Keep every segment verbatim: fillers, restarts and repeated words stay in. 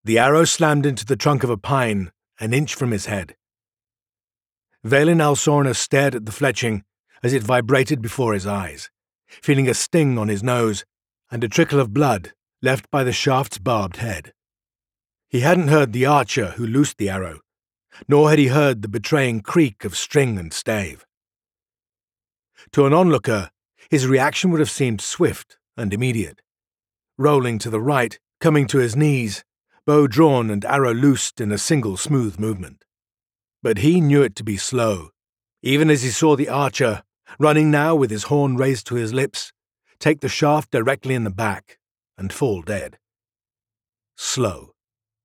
The arrow slammed into the trunk of a pine, an inch from his head. Vaelin Alsorna stared at the fletching as it vibrated before his eyes, feeling a sting on his nose and a trickle of blood left by the shaft's barbed head. He hadn't heard the archer who loosed the arrow, nor had he heard the betraying creak of string and stave. To an onlooker, his reaction would have seemed swift and immediate. Rolling to the right, coming to his knees, bow drawn and arrow loosed in a single smooth movement. But he knew it to be slow, even as he saw the archer, running now with his horn raised to his lips, take the shaft directly in the back and fall dead. Slow.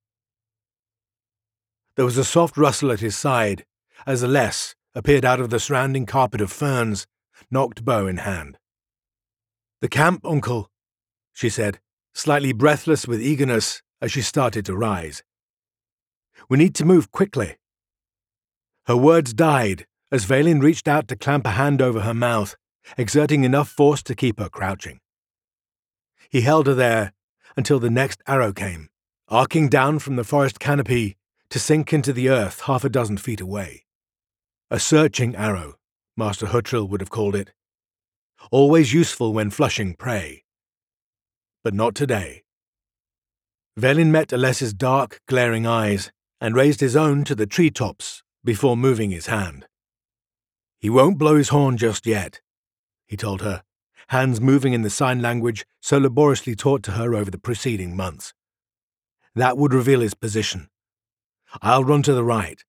There was a soft rustle at his side as Aless appeared out of the surrounding carpet of ferns, knocked bow in hand. "The camp, uncle," she said, slightly breathless with eagerness as she started to rise. "We need to move quickly." Her words died as Vaelin reached out to clamp a hand over her mouth, exerting enough force to keep her crouching. He held her there until the next arrow came, arcing down from the forest canopy to sink into the earth half a dozen feet away. A searching arrow, Master Huttrill would have called it. Always useful when flushing prey. But not today. Vaelin met Aless's dark, glaring eyes and raised his own to the treetops before moving his hand. "He won't blow his horn just yet," he told her, hands moving in the sign language so laboriously taught to her over the preceding months. "That would reveal his position. I'll run to the right."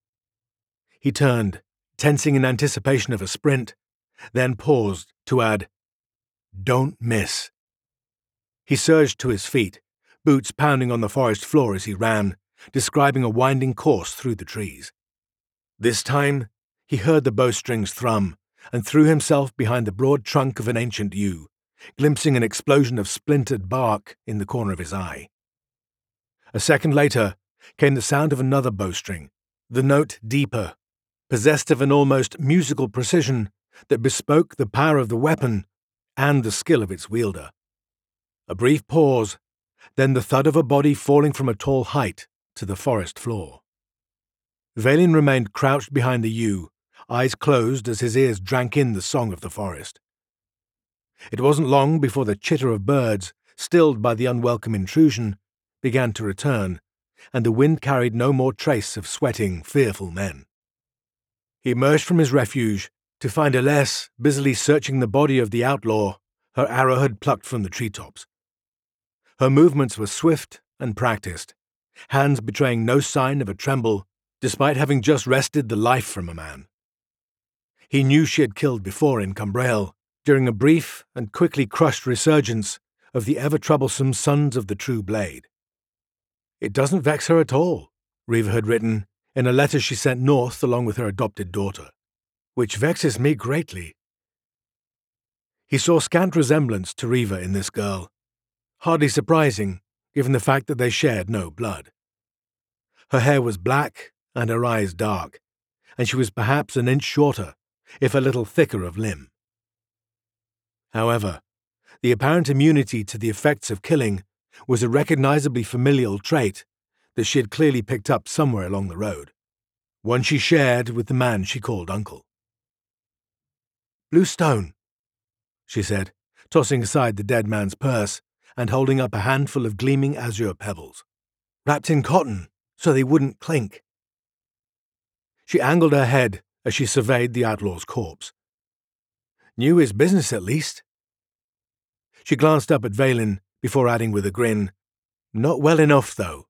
He turned, tensing in anticipation of a sprint, then paused to add, "Don't miss." He surged to his feet, boots pounding on the forest floor as he ran, describing a winding course through the trees. This time, he heard the bowstrings thrum and threw himself behind the broad trunk of an ancient yew, glimpsing an explosion of splintered bark in the corner of his eye. A second later came the sound of another bowstring, the note deeper, possessed of an almost musical precision that bespoke the power of the weapon and the skill of its wielder. A brief pause, then the thud of a body falling from a tall height to the forest floor. Vaelin remained crouched behind the yew, eyes closed as his ears drank in the song of the forest. It wasn't long before the chitter of birds, stilled by the unwelcome intrusion, began to return, and the wind carried no more trace of sweating, fearful men. He emerged from his refuge to find Aless busily searching the body of the outlaw her arrowhead plucked from the treetops. Her movements were swift and practiced, hands betraying no sign of a tremble, despite having just wrested the life from a man. He knew she had killed before in Cumbrael, during a brief and quickly crushed resurgence of the ever-troublesome Sons of the True Blade. "It doesn't vex her at all," Riva had written in a letter she sent north along with her adopted daughter, "which vexes me greatly." He saw scant resemblance to Riva in this girl, hardly surprising given the fact that they shared no blood. Her hair was black and her eyes dark, and she was perhaps an inch shorter, if a little thicker of limb. However, the apparent immunity to the effects of killing was a recognizably familial trait that she had clearly picked up somewhere along the road, one she shared with the man she called uncle. "Blue stone," she said, tossing aside the dead man's purse and holding up a handful of gleaming azure pebbles, "wrapped in cotton so they wouldn't clink." She angled her head as she surveyed the outlaw's corpse. "Knew his business, at least." She glanced up at Vaelin before adding with a grin, "Not well enough, though."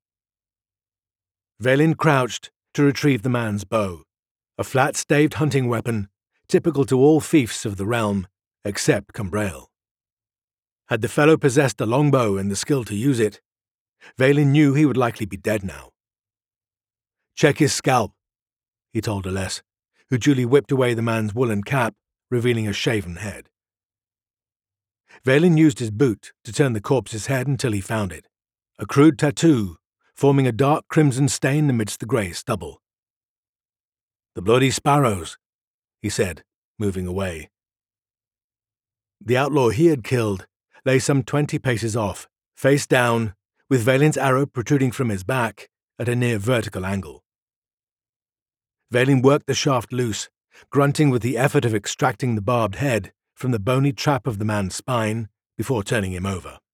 Vaelin crouched to retrieve the man's bow, a flat-staved hunting weapon typical to all fiefs of the realm except Cumbrael. Had the fellow possessed a longbow and the skill to use it, Vaelin knew he would likely be dead now. "Check his scalp," he told Aless, who duly whipped away the man's woolen cap, revealing a shaven head. Vaelin used his boot to turn the corpse's head until he found it, a crude tattoo forming a dark crimson stain amidst the grey stubble. "The bloody sparrows," he said, moving away. The outlaw he had killed lay some twenty paces off, face down, with Valen's arrow protruding from his back at a near vertical angle. Valen worked the shaft loose, grunting with the effort of extracting the barbed head from the bony trap of the man's spine before turning him over.